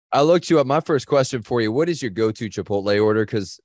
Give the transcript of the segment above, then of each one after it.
I looked you up. My first question for you: what is your go-to Chipotle order? Because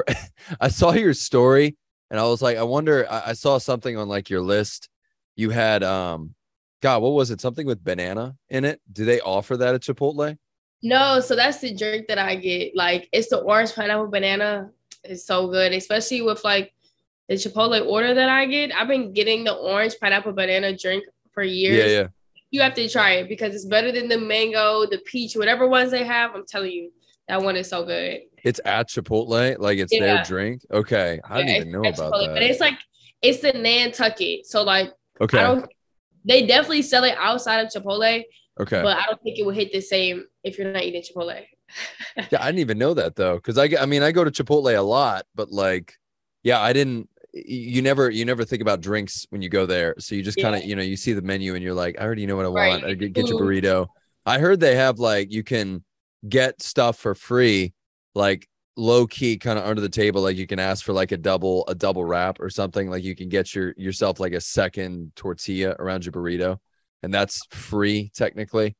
I saw your story and I was like, I wonder. I saw something on like your list. You had God, what was it? Something with banana in it. Do they offer that at Chipotle? No, so that's the drink that I get. Like it's the orange pineapple banana. It's so good, especially with like the Chipotle order that I get. I've been getting the orange pineapple banana drink for Yeah, years. yeah. You have to try it because it's better than the mango, the peach, whatever ones they have. I'm telling you, that one is so good. It's at Chipotle, like it's their Yeah, drink. Okay, I yeah, didn't even know it's about Chipotle, but that. it's like it's the Nantucket. So like I Okay, don't. They definitely sell it outside of Chipotle, okay. but I don't think it would hit the same if you're not eating Chipotle. Yeah, I didn't even know that though, because I mean, I go to Chipotle a lot, but like, yeah, I didn't. You never think about drinks when you go there, so you just kind Yeah, of, you see the menu and you're like, I already know what I right. want. I You get get your food. burrito. I heard they have like you can get stuff for free, like low key, kind of under the table. Like you can ask for like a double wrap or something. Like you can get yourself like a second tortilla around your burrito, and that's free technically.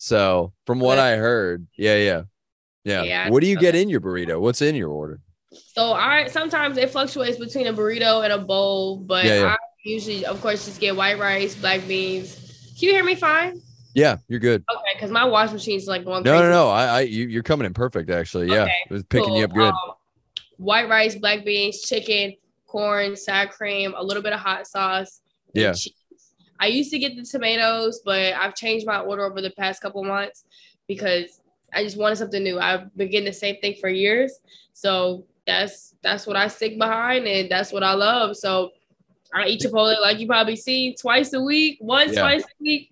So from what Good. I heard, yeah, yeah. Yeah. Yeah. What do you get in your burrito? What's in your order? So I sometimes it fluctuates between a burrito and a bowl, but Yeah, yeah. I usually, of course, just get white rice, black beans. Can you hear me fine? Yeah, you're good. Okay, because my wash machine's like going No, no, crazy. no. You're coming in perfect, actually. Yeah. Okay, It was picking you cool. up good. White rice, black beans, chicken, corn, sour cream, a little bit of hot sauce, and Yeah. cheese. I used to get the tomatoes, but I've changed my order over the past couple months because I just wanted something new. I've been getting the same thing for years, so that's what I stick behind, and that's what I love. So I eat Chipotle like you probably see twice a week, once Yeah. twice a week,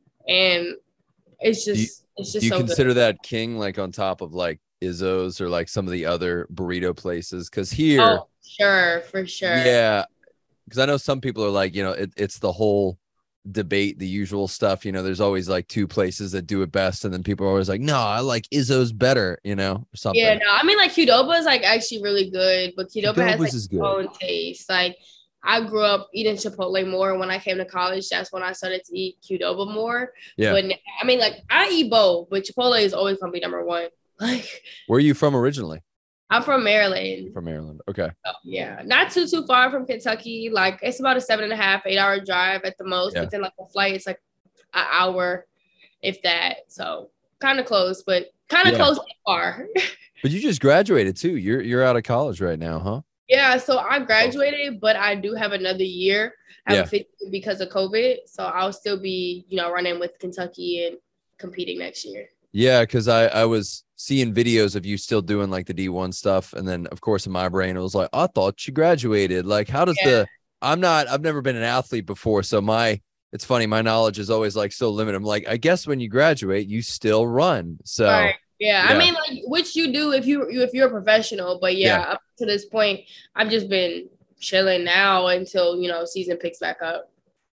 and it's Do you just it's do just you so good. consider that king like on top of like Izzo's or like some of the other burrito places? Because here, Oh, sure, for sure. yeah, because I know some people are like, it's the whole debate, the usual stuff. There's always like two places that do it best, and then people are always like, no, I like Izzo's better, or Yeah, something. no, I mean like Qdoba is like actually really good, but Qdoba has like Qdoba's is its good. own taste. Like I grew up eating Chipotle more when I came to college. That's when I started to eat Qdoba more. Yeah. But I mean, like I eat both, but Chipotle is always gonna be number one. Like Where are you from originally? I'm from You're Maryland. from Maryland. Okay. So, yeah, not too far from Kentucky. Like it's about a 7.5, 8 hour drive at the most. Yeah. But then like a flight, it's like an hour, if that. So kind of close, but kind of Yeah. close and far. But you just graduated too. You're out of college right now, huh? Yeah, so I That's awesome. graduated, but I do have another year. I have a Yeah. fifth year because of COVID. So I'll still be, running with Kentucky and competing next year. Yeah, because I was seeing videos of you still doing like the D1 stuff. And then of course in my brain it was like, I thought you graduated. Like, how does Yeah. I've never been an athlete before. So it's funny, my knowledge is always like so limited. I'm like, I guess when you graduate, you still run. Right. So Yeah. I yeah, mean, like, which you do if you're a professional. But yeah. yeah, up to this point, I've just been chilling now until season picks back up.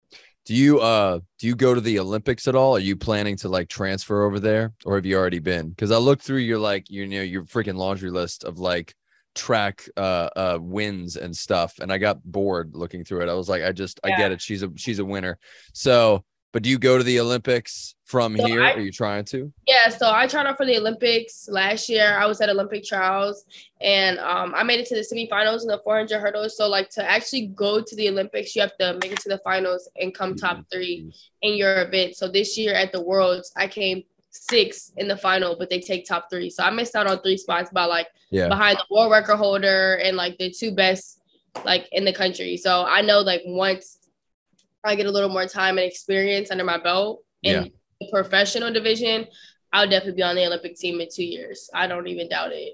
Do you go to the Olympics at all? Are you planning to like transfer over there, or have you already been? Because I looked through your like your freaking laundry list of like track wins and stuff, and I got bored looking through it. I was like, I Yeah. get it. She's a winner. So, but do you go to the Olympics from So here? Are you trying to? Yeah, so I tried out for the Olympics last year. I was at Olympic trials and I made it to the semifinals in the 400 hurdles. So, like, to actually go to the Olympics, you have to make it to the finals and come top three Jeez. in your event. So, this year at the Worlds, I came sixth in the final, but they take top three. So, I missed out on three spots by like Yeah, behind the world record holder and like the two best like in the country. So, I know like once I get a little more time and experience under my belt yeah. in the professional division, I'll definitely be on the Olympic team in 2 years. I don't even doubt it.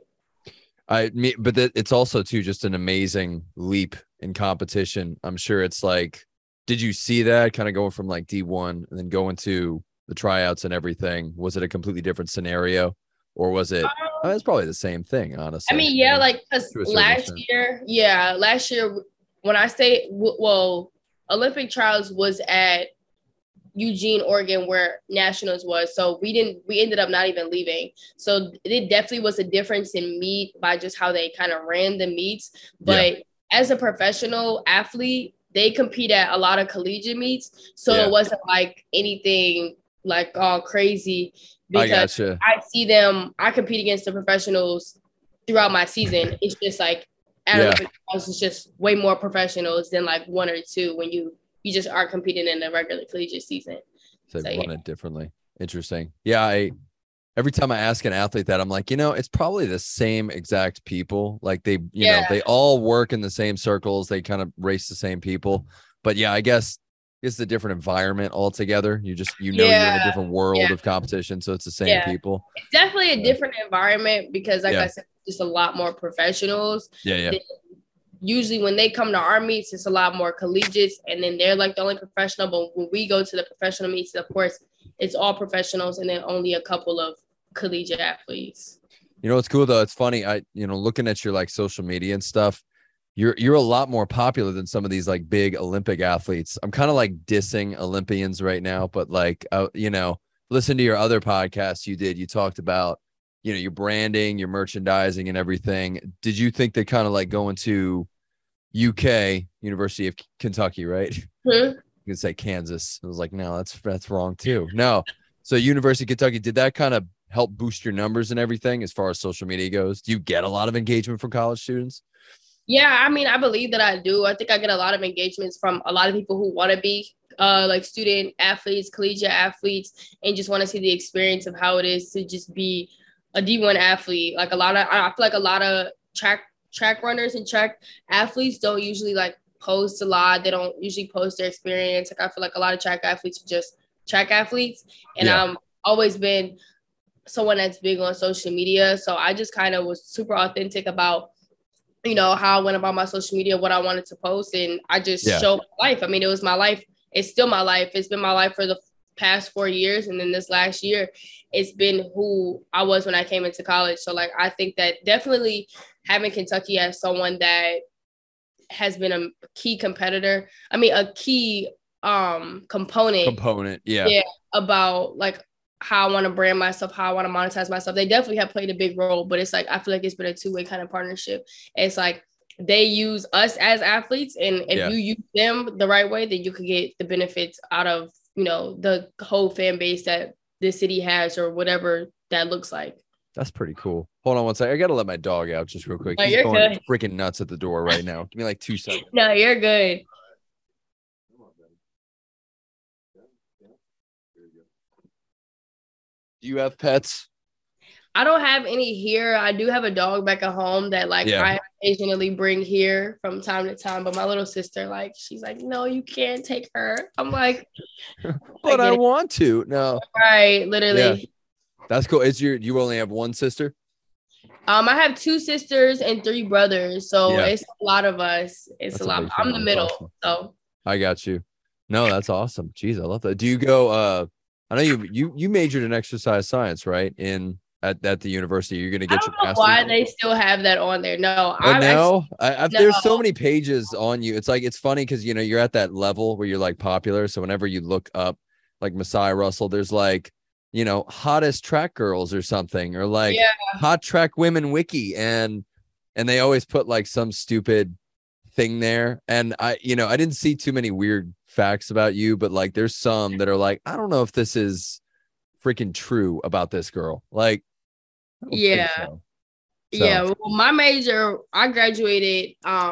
But it's also too just an amazing leap in competition. I'm sure it's like, did you see that kind of going from like D1 and then going to the tryouts and everything? Was it a completely different scenario, or was it? It's probably the same thing, I honestly. mean, yeah, like because To a certain extent. last year when I stayed, well, Olympic trials was at Eugene, Oregon, where nationals was. So we ended up not even leaving. So it definitely was a difference in meet by just how they kind of ran the meets. Yeah, But as a professional athlete, they compete at a lot of collegiate meets. So yeah, it wasn't like anything like all crazy. I because gotcha. I see them. I compete against the professionals throughout my season. It's just like at Yeah. Olympic trials, it's just way more professionals than like one or two when you just are competing in the regular collegiate season. So So they yeah. run it differently. Interesting. Yeah, every time I ask an athlete that, I'm like, it's probably the same exact people. Like they all work in the same circles. They kind of race the same people. But yeah, I guess it's a different environment altogether. You're in a different world of competition. So it's the same people. It's definitely a different environment because, like I said, just a lot more professionals. Yeah. Usually when they come to our meets, it's a lot more collegiates, and then they're like the only professional. But when we go to the professional meets, of course, it's all professionals and then only a couple of collegiate athletes. It's cool though. It's funny. Looking at your like social media and stuff, you're a lot more popular than some of these like big Olympic athletes. I'm kind of like dissing Olympians right now, but like, listen to your other podcasts you did. You talked about, your branding, your merchandising and everything. Did you think they kind of like going to UK, University of Kentucky, right? Hmm? You can say Kansas. I was like, no, that's wrong too. No. So University of Kentucky, did that kind of help boost your numbers and everything as far as social media goes? Do you get a lot of engagement from college students? Yeah, I mean, I believe that I do. I think I get a lot of engagements from a lot of people who want to be like student athletes, collegiate athletes, and just want to see the experience of how it is to just be a D1 athlete. Like I feel like a lot of track runners and track athletes don't usually like post a lot. They don't usually post their experience. Like I feel like a lot of track athletes are just track athletes, and I'm always been someone that's big on social media. So I just kind of was super authentic about how I went about my social media, what I wanted to post, and I just showed my life. I mean, it was my life. It's still my life. It's been my life for the past 4 years, and then this last year, it's been who I was when I came into college. So, like, I think that definitely having Kentucky as someone that has been a key competitor. I mean, a key component. Yeah. About like how I want to brand myself, how I want to monetize myself. They definitely have played a big role, but it's like I feel like it's been a two-way kind of partnership. It's like they use us as athletes, and if you use them the right way, then you could get the benefits out of the whole fan base that the city has or whatever that looks like. That's pretty cool. Hold on one second. I gotta let my dog out just real quick. No, He's you're going good. freaking nuts at the door right now. Give me like 2 seconds. No, you're good. Do you have pets? I don't have any here. I do have a dog back at home that I occasionally bring here from time to time. But my little sister, she's like, no, you can't take her. I'm like, but I want to. No. Right, literally. Yeah. That's cool. You only have one sister? I have 2 sisters and 3 brothers. So it's a lot of us. It's a lot. I'm the middle. Awesome. So I got you. No, that's awesome. Jeez, I love that. Do you go I know you majored in exercise science, right? At the university. You're gonna get your master's. Why they still have that on there? No, there's so many pages on you. It's funny because you're at that level where you're like popular. So whenever you look up like Messiah Russell, there's like hottest track girls or something, or like hot track women wiki, and they always put like some stupid thing there. And I didn't see too many weird facts about you, but like there's some that are like, I don't know if this is freaking true about this girl. Like, well, my major, I graduated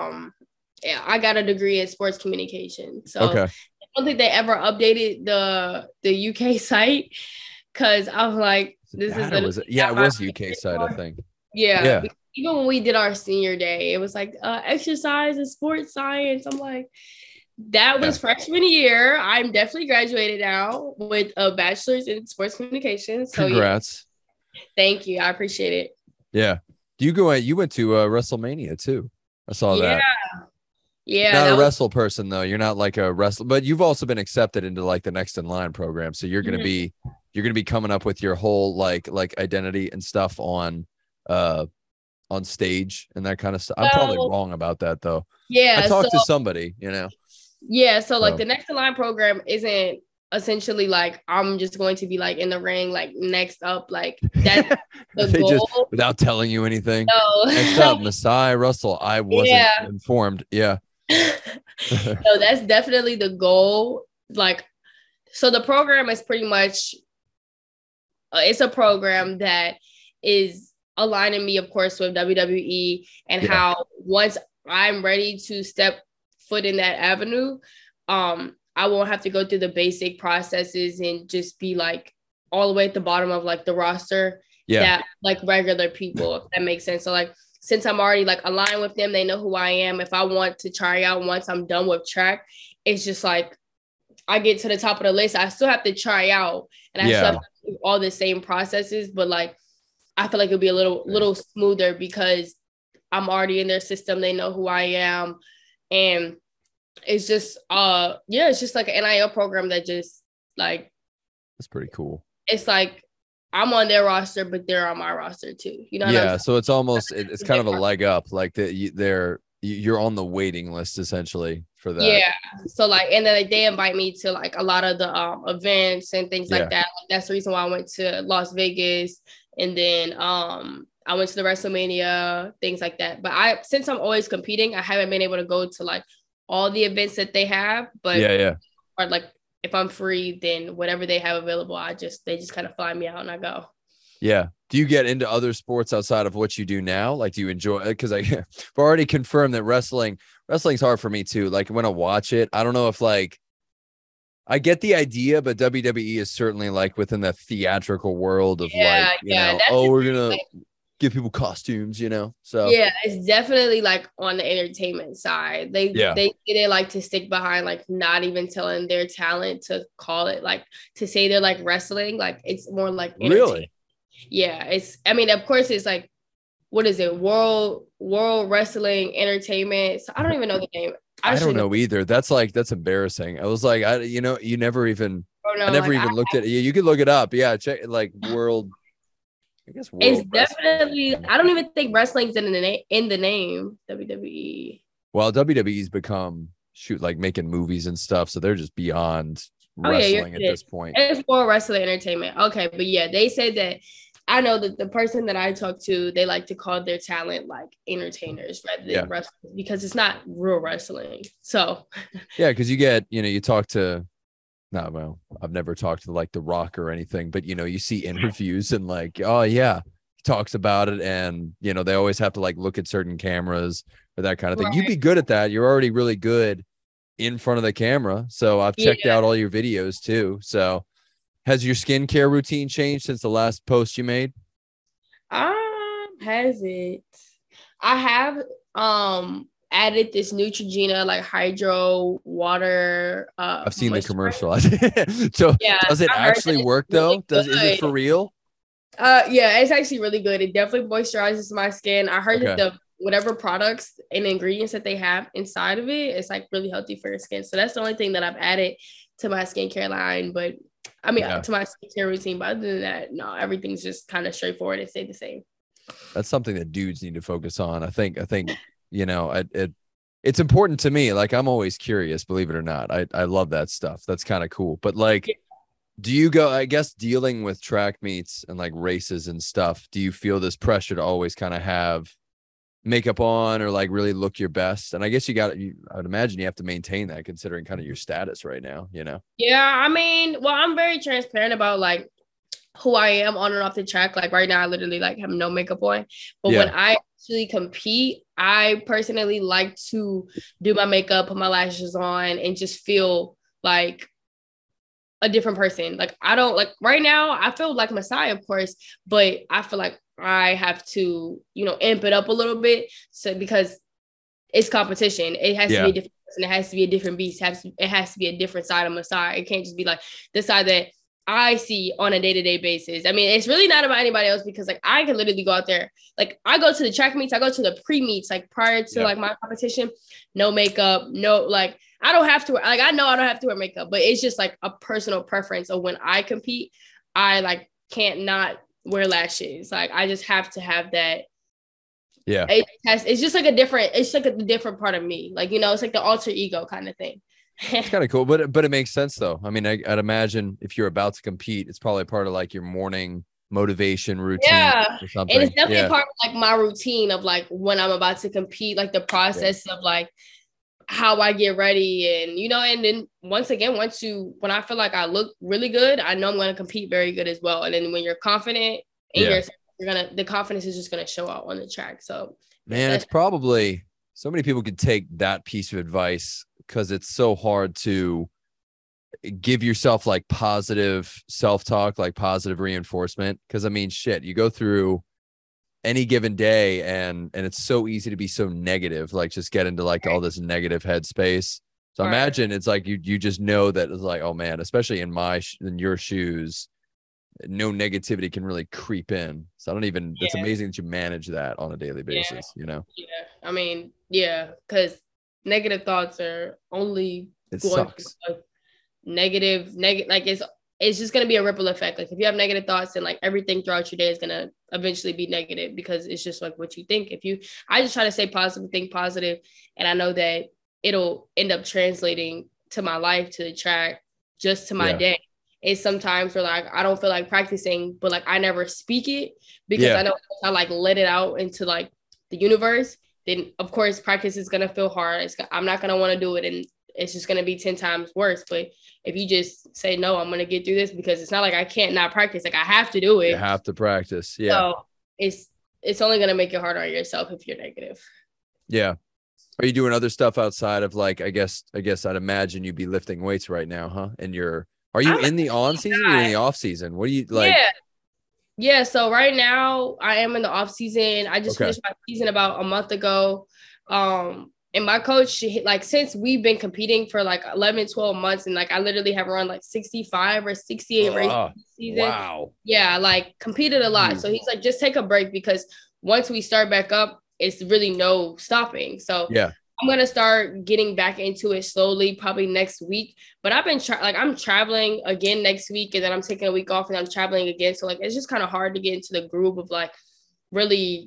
I got a degree in sports communication. So I don't think they ever updated the UK site, because I was like, it was UK site, I think. Yeah. Even when we did our senior day, it was like exercise and sports science. I'm like, that was freshman year. I'm definitely graduated now with a bachelor's in sports communication. So congrats. Thank you. I appreciate it. Yeah. You went to WrestleMania too. I saw that. Yeah. Not a wrestle person though. You're not like a wrestler, but you've also been accepted into like the Next in Line program. So you're gonna be coming up with your whole like identity and stuff on stage and that kind of stuff. I'm probably wrong about that though. Yeah. I talked to somebody, Yeah. So like the Next in Line program isn't essentially like I'm just going to be like in the ring, like next up, like that's the goal. Just, without telling you anything. No. Next up, Messiah Russell. I wasn't informed. Yeah. So that's definitely the goal. Like, so the program is pretty much it's a program that is aligning me, of course, with WWE, and how once I'm ready to step foot in that avenue, I won't have to go through the basic processes and just be like all the way at the bottom of like the roster that like regular people, if that makes sense. So like, since I'm already like aligned with them, they know who I am. If I want to try out once I'm done with track, it's just like I get to the top of the list. I still have to try out, and I still have to do all the same processes, but like I feel like it'll be a little smoother because I'm already in their system. They know who I am, and it's just it's just like an NIL program that just like, that's pretty cool. It's like I'm on their roster, but they're on my roster too. You know? Yeah. So it's almost, it's kind of a leg up, like you're on the waiting list essentially for that. Yeah. So like, and then like, they invite me to like a lot of the events and things like that. Like, that's the reason why I went to Las Vegas, and then I went to the WrestleMania, things like that. But since I'm always competing, I haven't been able to go to like all the events that they have. But or like, if I'm free, then whatever they have available, they just kind of fly me out and I go. Yeah. Do you get into other sports outside of what you do now? Like, do you enjoy it? Because I've already confirmed that wrestling's hard for me too. Like when I watch it, I don't know if like, I get the idea, but WWE is certainly like within the theatrical world of like, you know, we're going to give people costumes, you know? So yeah, it's definitely like on the entertainment side. They like to stick behind like not even telling their talent to call it like to say they're like wrestling. Like it's more like really. Yeah, it's, I mean, of course it's like, what is it? World Wrestling Entertainment. So I don't even know the name. I don't know either. That's embarrassing. I was like, you never even, I never even looked at it. You could look it up. Yeah. Check like world. I guess it's definitely, I don't even think wrestling's in the name WWE. Well, WWE's become like making movies and stuff. So they're just beyond wrestling at this point. It's more wrestling entertainment. Okay. But yeah, they say that, I know that the person that I talk to, they like to call their talent like entertainers rather than wrestlers, because it's not real wrestling. So yeah, because you get, you talk to, no, well, I've never talked to like The Rock or anything, but you see interviews and like, oh yeah, he talks about it, and they always have to like look at certain cameras or that kind of thing. Right. You'd be good at that. You're already really good in front of the camera. So I've checked out all your videos too. So has your skincare routine changed since the last post you made? Has it? I have added this Neutrogena like hydro water. I've seen the commercial. So does it actually work though? Is it for real? Yeah, it's actually really good. It definitely moisturizes my skin. I heard that the whatever products and ingredients that they have inside of it, it's like really healthy for your skin. So that's the only thing that I've added to my skincare line. But I mean, to my skincare routine. But other than that, no, everything's just kind of straightforward and stay the same. That's something that dudes need to focus on. I think it's important to me. Like, I'm always curious, believe it or not. I love that stuff. That's kind of cool. But like, do you go, I guess, dealing with track meets and like races and stuff, do you feel this pressure to always kind of have makeup on or like really look your best? And I guess I would imagine you have to maintain that considering kind of your status right now, Yeah. I mean, well, I'm very transparent about like who I am on and off the track. Like right now, I literally like have no makeup on, but when I actually compete, I personally like to do my makeup, put my lashes on, and just feel like a different person. Like I don't like right now, I feel like Messiah, of course, but I feel like I have to, amp it up a little bit. So because it's competition, it has to be a different person. It has to be a different beast. It has to be a different side of Messiah. It can't just be like the side that I see on a day-to-day basis. I mean, it's really not about anybody else because like I can literally go out there. Like I go to the track meets, I go to the pre-meets, like prior to like my competition, no makeup, no, like I don't have to wear, like I know I don't have to wear makeup, but it's just like a personal preference. So when I compete, I like can't not wear lashes. Like I just have to have that. Yeah. It's just like a different part of me. Like, it's like the alter ego kind of thing. It's kind of cool, but it makes sense though. I mean, I'd imagine if you're about to compete, it's probably part of like your morning motivation routine or something. And it's definitely part of like my routine of like when I'm about to compete, like the process of like how I get ready, and and then once when I feel like I look really good, I know I'm going to compete very good as well. And then when you're confident in yourself, the confidence is just going to show out on the track. So man, it's probably so many people could take that piece of advice, because it's so hard to give yourself like positive self-talk, like positive reinforcement. Because I mean, shit, you go through any given day and it's so easy to be so negative, like just get into like all this negative headspace. So imagine it's like you just know that it's like, oh man, especially in your shoes, no negativity can really creep in. So I don't even, it's amazing that you manage that on a daily basis, Yeah. I mean, because negative thoughts are only sucks. Negative, like it's just going to be a ripple effect. Like if you have negative thoughts, then like everything throughout your day is going to eventually be negative, because it's just like what you think. I just try to stay positive, think positive. And I know that it'll end up translating to my life, to the track, just to my day. It's sometimes where like I don't feel like practicing, but like I never speak it, because I know if I like let it out into like the universe, then of course practice is gonna feel hard. I'm not gonna want to do it, and it's just gonna be 10 times worse. But if you just say no, I'm gonna get through this, because it's not like I can't not practice. Like I have to do it. You have to practice. Yeah. So it's only gonna make it harder on yourself if you're negative. Yeah. Are you doing other stuff outside of like, I guess I'd imagine you'd be lifting weights right now, huh? And are you in the on season? You're in the off season. What do you like? Yeah. So right now I am in the off season. I just finished my season about a month ago. And my coach, like, since we've been competing for like 11, 12 months, and like I literally have run like 65 or 68 races this season. Wow. Yeah, like competed a lot. So he's like, just take a break, because once we start back up, it's really no stopping. So I'm going to start getting back into it slowly, probably next week. But I've been I'm traveling again next week, and then I'm taking a week off and I'm traveling again. So like, it's just kind of hard to get into the groove of like really,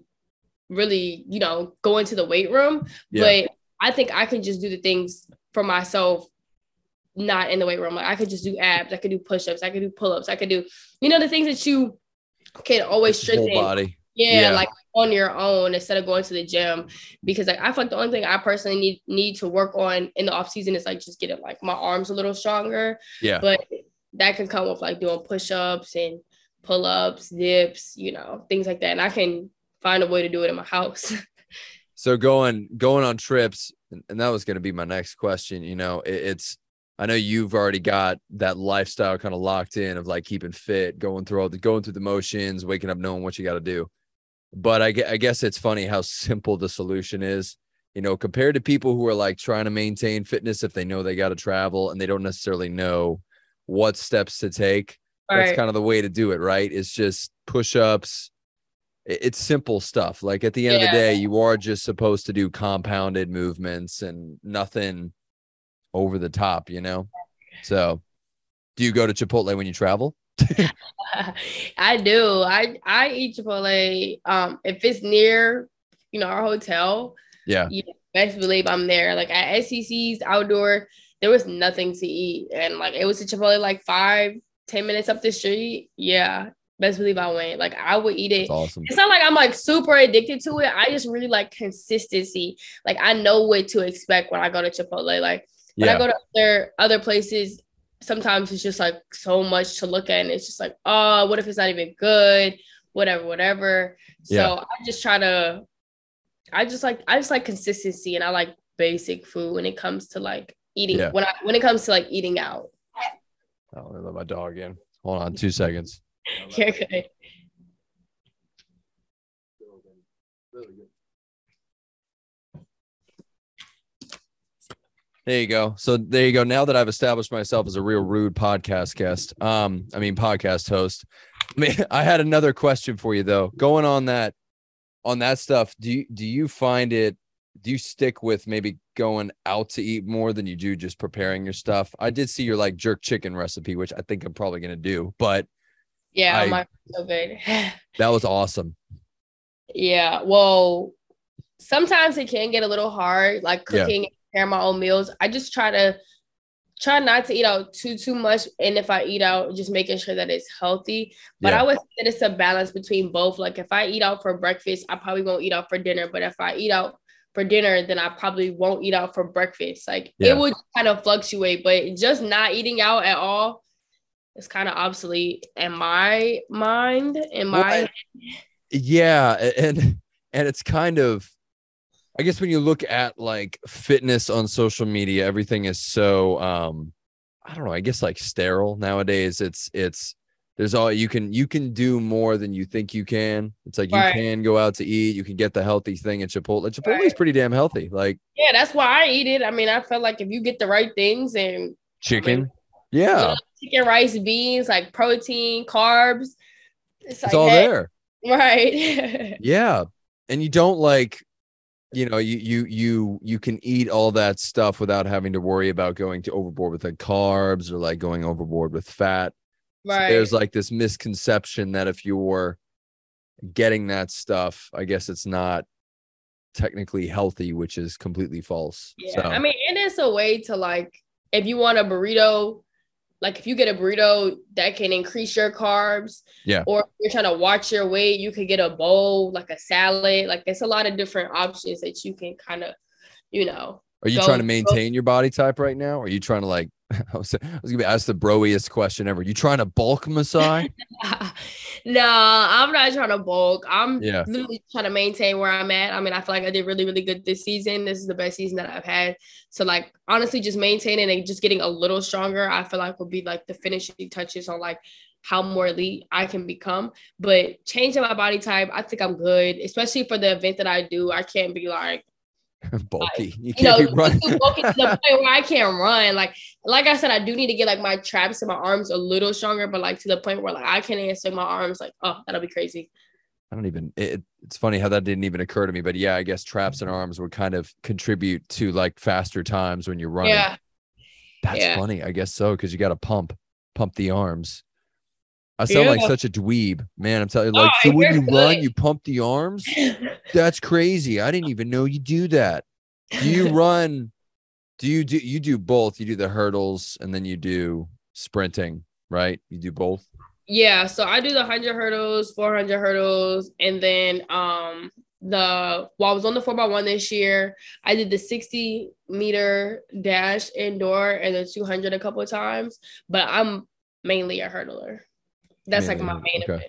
go into the weight room. But I think I can just do the things for myself, not in the weight room. Like I could just do abs. I could do push-ups. I could do pull-ups. I could do, the things that you can always strengthen. Whole body. Yeah, like on your own, instead of going to the gym. Because like I feel like the only thing I personally need to work on in the off season is like just getting like my arms a little stronger. Yeah. But that can come with like doing push-ups and pull-ups, dips, things like that. And I can find a way to do it in my house. So going on trips, and that was going to be my next question. I know you've already got that lifestyle kind of locked in of like keeping fit, going through the motions, waking up, knowing what you got to do. But I guess it's funny how simple the solution is, compared to people who are like trying to maintain fitness if they know they got to travel and they don't necessarily know what steps to take. Right. That's kind of the way to do it, right? It's just push-ups. It's simple stuff. Like at the end of the day, you are just supposed to do compounded movements and nothing over the top, So do you go to Chipotle when you travel? I do. I eat Chipotle. If it's near, our hotel. Yeah. Best believe I'm there. Like at SCC's outdoor, there was nothing to eat. And like it was a Chipotle like 5-10 minutes up the street. Yeah. Best believe I went. Like I would eat it. That's awesome. It's not like I'm like super addicted to it. I just really like consistency. Like I know what to expect when I go to Chipotle. Like when I go to other places, sometimes it's just like so much to look at, and it's just like, oh, what if it's not even good? Whatever. So I just like consistency, and I like basic food when it comes to like eating. Yeah. When it comes to like eating out. Oh, I let my dog in. Hold on 2 seconds. You're good. There you go. So there you go. Now that I've established myself as a real rude podcast podcast host, I had another question for you though. Going on that stuff, do you find it? Do you stick with maybe going out to eat more than you do just preparing your stuff? I did see your like jerk chicken recipe, which I think I'm probably gonna do, but yeah, so good. That was awesome. Yeah. Well, sometimes it can get a little hard, like cooking and preparing my own meals. I just try not to eat out too much. And if I eat out, just making sure that it's healthy. But I would say that it's a balance between both. Like if I eat out for breakfast, I probably won't eat out for dinner. But if I eat out for dinner, then I probably won't eat out for breakfast. Like Yeah. it would kind of fluctuate, but just not eating out at all is kind of obsolete in my mind. Yeah, and it's kind of, I guess when you look at like fitness on social media, everything is so I don't know, I guess like sterile nowadays. It's there's all you can do more than you think you can. It's like you Right. can go out to eat, you can get the healthy thing at Chipotle. Chipotle is pretty damn healthy. Like Yeah, that's why I eat it. I mean, I feel like if you get the right things and chicken. yeah, Yeah. chicken, rice, beans, like protein, carbs, it's like, all hey, there. right. Yeah. And you don't like, you can eat all that stuff without having to worry about going to overboard with the carbs or like going overboard with fat. So Right. there's like this misconception that if you're getting that stuff, I guess it's not technically healthy, which is completely false. Yeah. So I mean, and it's a way to like, if you want a burrito, like if you get a burrito that can increase your carbs, yeah. or if you're trying to watch your weight, you could get a bowl, like a salad. Like it's a lot of different options that you can kind of, Are you trying to maintain your body type right now? Or are you trying to like, I was gonna be asked the broiest question ever. You trying to bulk, Masai? No, I'm not trying to bulk. I'm Yeah. literally trying to maintain where I'm at. I mean, I feel like I did really, really good this season. This is the best season that I've had. So like honestly, just maintaining and just getting a little stronger, I feel like will be like the finishing touches on like how more elite I can become. But changing my body type, I think I'm good, especially for the event that I do. I can't be like bulky. You can't be running. Bulky to the point where I can't run. Like I said, I do need to get like my traps and my arms a little stronger, but like to the point where like I can't even swing my arms. Like, oh, that'll be crazy. I don't even. It's funny how that didn't even occur to me. But yeah, I guess traps and arms would kind of contribute to like faster times when you're running. Yeah, that's funny. I guess so, because you got to pump the arms. I sound like such a dweeb, man. I'm telling you, like, so when you run, you pump the arms. That's crazy. I didn't even know you do that. Do you run? You do both? You do the hurdles and then you do sprinting, right? You do both. Yeah. So I do the 100 hurdles, 400 hurdles, and then I was on the 4x1 this year. I did the 60-meter dash indoor and the 200 a couple of times, but I'm mainly a hurdler. That's like my main event.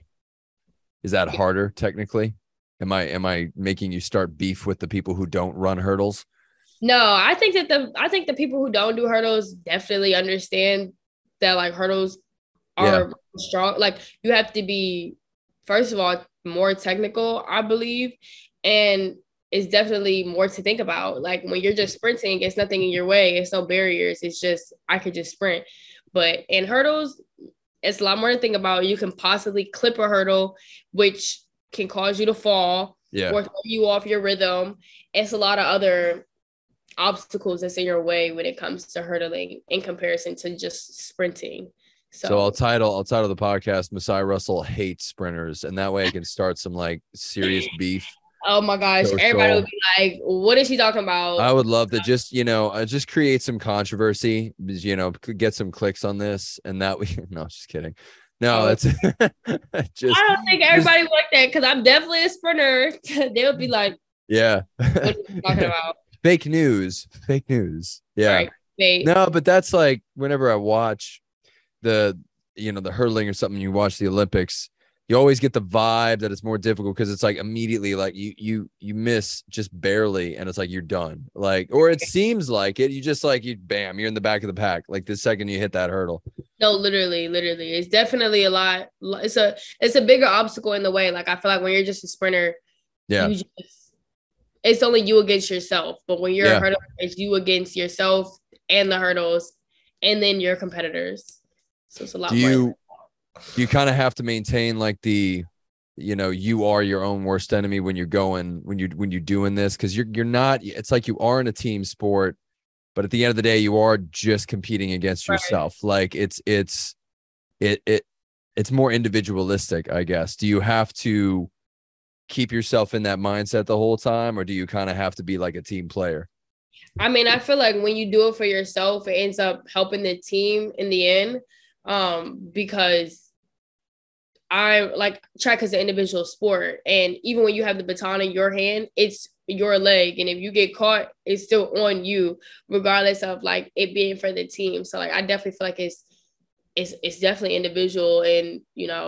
Is that harder technically? Am I making you start beef with the people who don't run hurdles? No, I think the people who don't do hurdles definitely understand that like hurdles are strong. Like you have to be, first of all, more technical, I believe, and it's definitely more to think about. Like when you're just sprinting, it's nothing in your way. It's no barriers. It's just I could just sprint. But in hurdles, it's a lot more to think about. You can possibly clip a hurdle, which can cause you to fall or throw you off your rhythm. It's a lot of other obstacles that's in your way when it comes to hurdling in comparison to just sprinting. So I'll title the podcast Masai Russell Hates Sprinters, and that way I can start some like serious beef. Oh my gosh, everybody would be like, what is she talking about? I would love to just create some controversy, get some clicks on this, and that we no, just kidding. No, that's just I don't think everybody like that because I'm definitely a sprinter. They'll be like, yeah. What are you talking about? Fake news. Yeah. Right. No, but that's like whenever I watch the hurling or something, you watch the Olympics, you always get the vibe that it's more difficult because it's like immediately like you miss just barely and it's like you're done. Like, or it seems like it. You just like bam, you're in the back of the pack. Like the second you hit that hurdle. No, literally. It's definitely a lot. It's a bigger obstacle in the way. Like I feel like when you're just a sprinter, it's only you against yourself. But when you're a hurdler, it's you against yourself and the hurdles and then your competitors. So it's a lot more. You kind of have to maintain like the, you are your own worst enemy when you're doing this, because you're not, it's like you are in a team sport, but at the end of the day, you are just competing against yourself. Like it's more individualistic, I guess. Do you have to keep yourself in that mindset the whole time, or do you kind of have to be like a team player? I mean, I feel like when you do it for yourself, it ends up helping the team in the end. Because I like track as an individual sport. And even when you have the baton in your hand, it's your leg, and if you get caught, it's still on you, regardless of like it being for the team. So like I definitely feel like it's definitely individual, and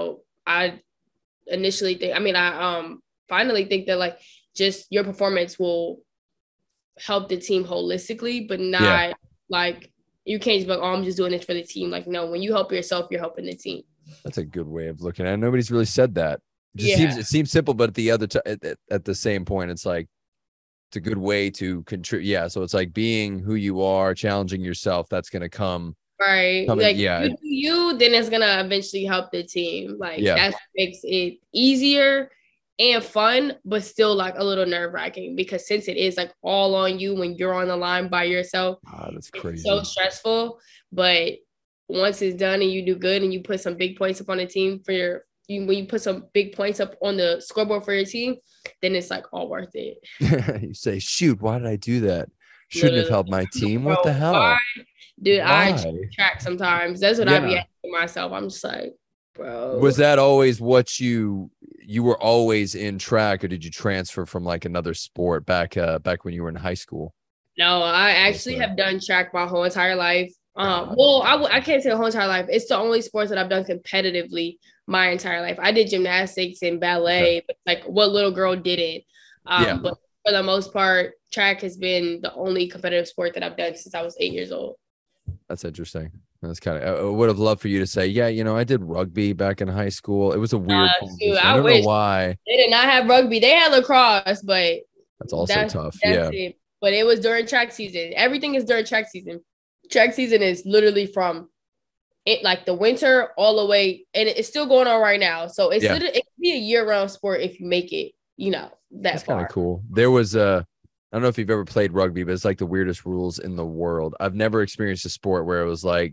I initially think, I finally think that like just your performance will help the team holistically, but not like you can't just be like, oh, I'm just doing this for the team. Like, no, when you help yourself, you're helping the team. That's a good way of looking at it. Nobody's really said that. It seems simple, but at the other at the same point, it's like it's a good way to contribute. Yeah, so it's like being who you are, challenging yourself. That's gonna come right. Like you, then it's gonna eventually help the team. Like that makes it easier and fun, but still like a little nerve-wracking, because since it is like all on you when you're on the line by yourself, that's crazy. It's so stressful. But once it's done and you do good and you put some big points up on the team when you put some big points up on the scoreboard for your team, then it's like all worth it. You say, shoot, why did I do that? Shouldn't have helped my team. What the hell? Why? Dude, why? I track sometimes. That's what I be asking myself. I'm just like, bro. Was that always what you were always in track, or did you transfer from like another sport back when you were in high school? No, I actually have done track my whole entire life. Well, I can't say the whole entire life. It's the only sports that I've done competitively my entire life. I did gymnastics and ballet, but like what little girl didn't. But for the most part, track has been the only competitive sport that I've done since I was 8 years old. That's interesting. That's kind of, I would have loved for you to say, yeah, I did rugby back in high school. It was a weird I don't know why. They did not have rugby. They had lacrosse, but that's also tough. That's it. But it was during track season. Everything is during track season. Track season is literally from it like the winter all the way, and it's still going on right now. So it's literally, it can be a year-round sport if you make it, that's kind of cool. There was I don't know if you've ever played rugby, but it's like the weirdest rules in the world. I've never experienced a sport where it was like,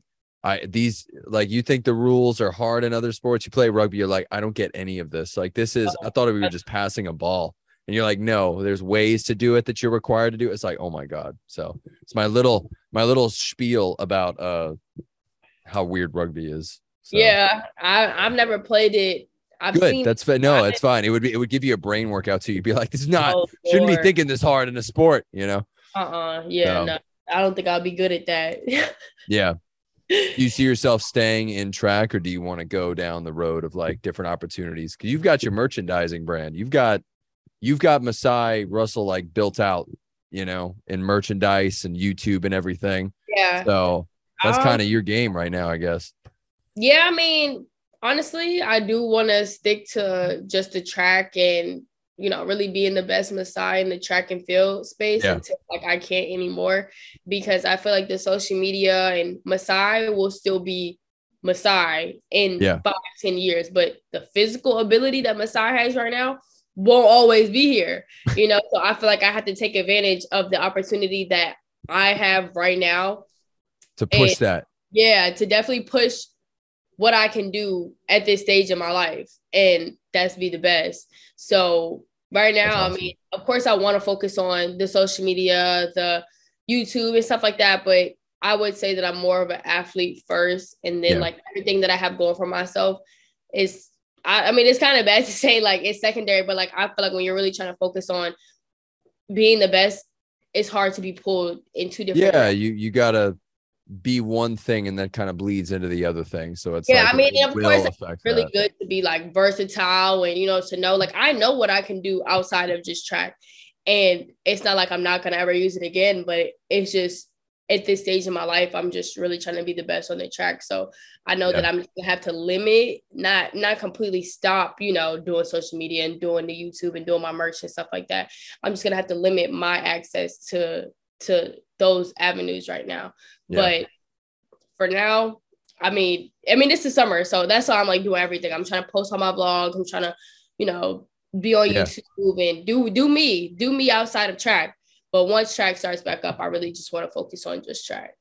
you think the rules are hard in other sports. You play rugby, you're like, I don't get any of this. Like this is, I thought we were just passing a ball. And you're like, no, there's ways to do it that you're required to do. It's like, oh my God. So it's my little spiel about how weird rugby is. So. Yeah, I've never played it. Good. That's fine. No, it's fine. It would give you a brain workout too. You'd be like, this is not shouldn't be thinking this hard in a sport, Yeah, no, I don't think I'll be good at that. Yeah. Do you see yourself staying in track, or do you want to go down the road of like different opportunities? Because you've got your merchandising brand. You've got Masai Russell like built out, in merchandise and YouTube and everything. Yeah. So that's kind of your game right now, I guess. Yeah, I mean, honestly, I do want to stick to just the track and, really being the best Masai in the track and field space until like I can't anymore, because I feel like the social media and Masai will still be Masai in 5-10 years, but the physical ability that Masai has right now won't always be here, so I feel like I have to take advantage of the opportunity that I have right now to push that. Yeah, to definitely push what I can do at this stage of my life, and that's be the best. So right now, awesome. I mean, of course I want to focus on the social media, the YouTube and stuff like that, but I would say that I'm more of an athlete first, and then like everything that I have going for myself is, I mean, it's kind of bad to say like it's secondary, but like I feel like when you're really trying to focus on being the best, it's hard to be pulled in two different ways. You gotta be one thing, and that kind of bleeds into the other thing. So it's I mean, of course, it's really good to be like versatile and to know like I know what I can do outside of just track, and it's not like I'm not gonna ever use it again, but it's just at this stage in my life, I'm just really trying to be the best on the track. So I know that I'm gonna have to limit, not completely stop, doing social media and doing the YouTube and doing my merch and stuff like that. I'm just gonna have to limit my access to those avenues right now. But for now, I mean, this is summer, so that's why I'm like doing everything. I'm trying to post on my blog. I'm trying to, be on YouTube and do me outside of track. But once track starts back up, I really just want to focus on just track.